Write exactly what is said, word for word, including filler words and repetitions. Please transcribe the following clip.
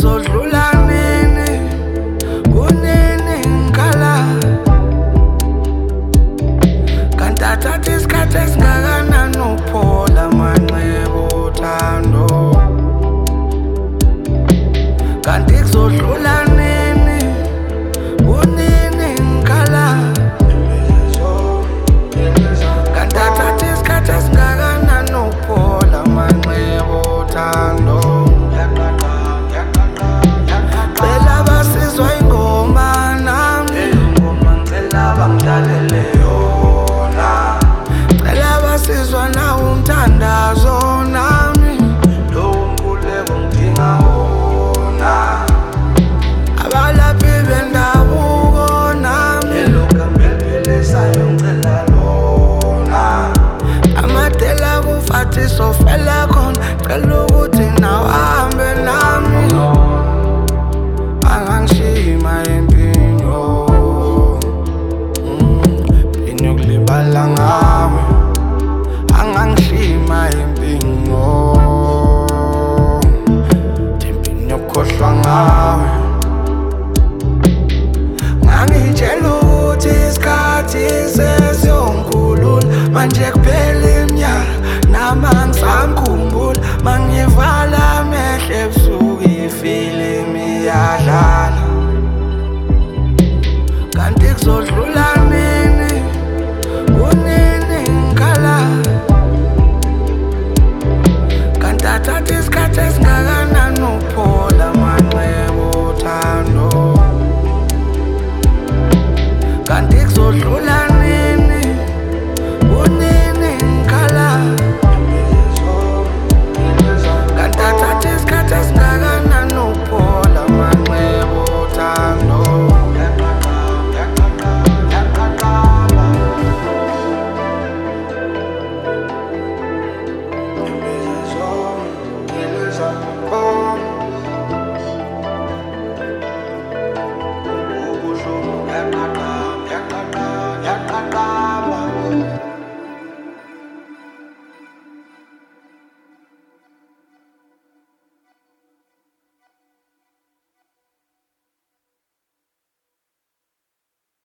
ngizodlula nini kunini ngikhala kanti athatha isikhathi esingakanani ukuphola manxeba othando kanti kuzodlula nini kunini ngikhala kanti athatha isikhathi esingakanani ukuphola manxeba othando cela basizwa ingoma nami ngicela bangidlalele yona cela basizwa nawo umthandazo nami lowo mkhuleko ngidinga wona abalaphi bendabuko nami elokambelphelesayo ngicela lona amadela kufathi sofela khona cela ukuthi nawe ahambe nami angangishima impinyo impinyo kulibala ngawe angangishima impinyo impinyo kukhohlwa ngawe